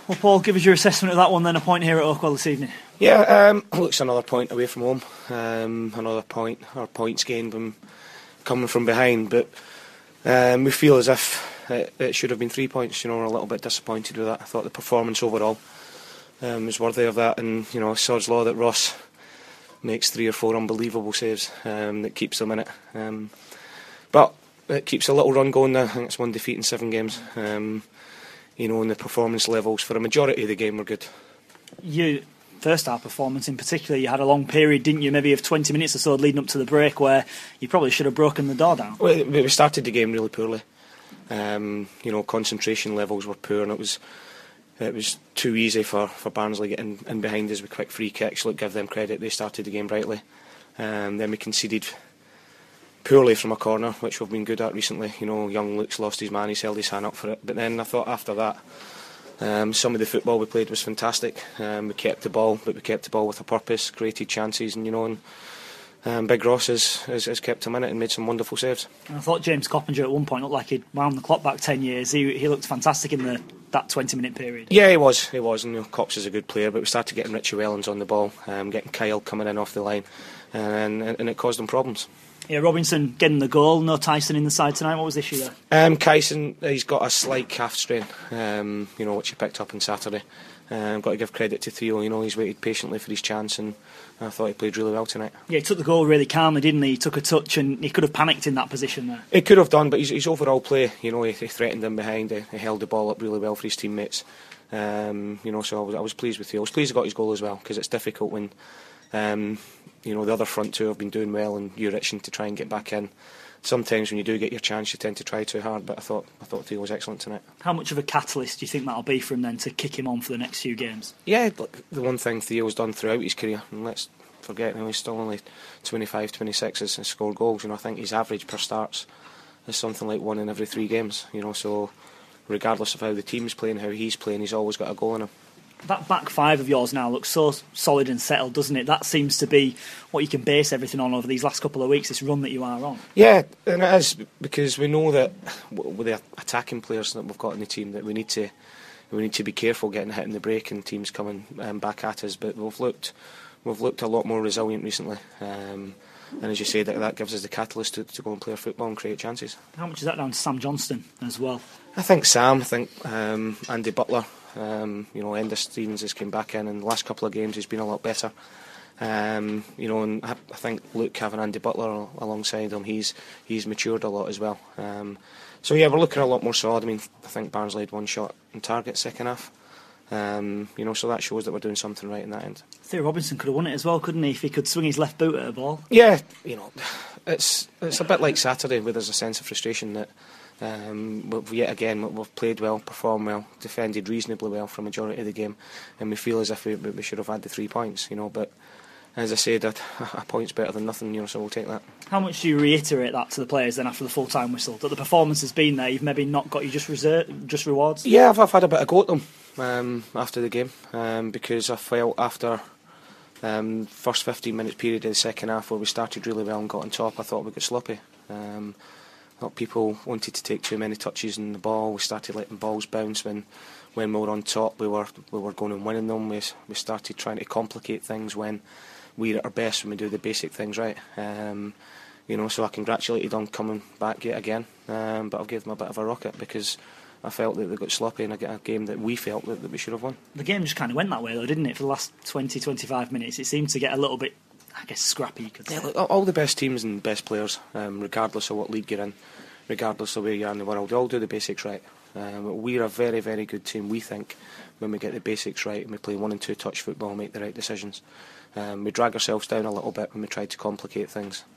Well, Paul, give us your assessment of that one then, a point here at Oakwell this evening. Yeah, looks another point away from home, another point, or points gained from coming from behind, but we feel as if it should have been 3 points. We're a little bit disappointed with that. I thought the performance overall was worthy of that, and sod's law that Ross makes 3 or 4 unbelievable saves that keeps them in it. But it keeps a little run going now. I think it's 1 defeat in 7 games. And the performance levels for a majority of the game were good. Your first half performance in particular, you had a long period, didn't you, maybe of 20 minutes or so leading up to the break, where you probably should have broken the door down. Well, we started the game really poorly. Concentration levels were poor, and it was too easy for Barnsley getting in behind us with quick free kicks. Look, give them credit, they started the game brightly. Then we conceded poorly from a corner, which we've been good at recently. Young Luke's lost his man, he's held his hand up for it. But then I thought after that, some of the football we played was fantastic. We kept the ball, but we kept the ball with a purpose, created chances, and Big Ross has kept him in it and made some wonderful saves. And I thought James Coppinger at one point looked like he'd wound the clock back 10 years. He looked fantastic in that 20-minute period. Yeah, he was. And Cops is a good player, but we started getting Richie Wellens on the ball, getting Kyle coming in off the line, and it caused them problems. Yeah, Robinson getting the goal, no Tyson in the side tonight. What was the issue there? Kyson, he's got a slight calf strain, which he picked up on Saturday. Got to give credit to Theo, he's waited patiently for his chance, and I thought he played really well tonight. Yeah, he took the goal really calmly, didn't he? He took a touch and he could have panicked in that position there. He could have done, but his overall play, he threatened him behind, he held the ball up really well for his teammates. So I was pleased with Theo. I was pleased he got his goal as well, because it's difficult when the other front two have been doing well and you're itching to try and get back in. Sometimes when you do get your chance, you tend to try too hard, but I thought Theo was excellent tonight. How much of a catalyst do you think that'll be for him then to kick him on for the next few games? Yeah, the one thing Theo's done throughout his career, and let's forget, he's still only 25, 26 has scored goals. I think his average per starts is something like 1 in every 3 games. So regardless of how the team's playing, how he's playing, he's always got a goal in him. That back 5 of yours now looks so solid and settled, doesn't it? That seems to be what you can base everything on over these last couple of weeks, this run that you are on. Yeah, and it is, because we know that with the attacking players that we've got in the team, that we need to be careful getting hit in the break and teams coming back at us. But we've looked a lot more resilient recently. And as you say, that gives us the catalyst to go and play our football and create chances. How much is that down to Sam Johnston as well? I think Sam, Andy Butler. Enda Stevens has come back in, and the last couple of games he's been a lot better. And I think Luke having Andy Butler alongside him, he's matured a lot as well. So yeah, we're looking a lot more solid. I think Barnsley had 1 shot on target second half. So that shows that we're doing something right in that end. Theo Robinson could have won it as well, couldn't he, if he could swing his left boot at a ball? Yeah, it's a bit like Saturday, where there's a sense of frustration that yet again we've played well, performed well, defended reasonably well for a majority of the game, and we feel as if we should have had the 3 points. But as I said, a point's better than nothing, so we'll take that. How much do you reiterate that to the players then after the full-time whistle, that the performance has been there, you've maybe not got you just rewards? Yeah, I've had a bit of go at them after the game, because I felt after first 15 minutes period of the second half, where we started really well and got on top, I thought we got sloppy. I thought people wanted to take too many touches on the ball. We started letting balls bounce when we were on top. We were going and winning them. We started trying to complicate things when we're at our best, when we do the basic things right. So I congratulated on coming back yet again, but I'll give them a bit of a rocket, because I felt that they got sloppy in a game that we felt that we should have won. The game just kind of went that way though, didn't it? For the last 20-25 minutes, it seemed to get a little bit, I guess, scrappy, you could say. Yeah, all the best teams and best players, regardless of what league you're in, regardless of where you are in the world, they all do the basics right. We're a very, very good team, we think, when we get the basics right and we play 1 and 2 touch football and make the right decisions. We drag ourselves down a little bit when we try to complicate things.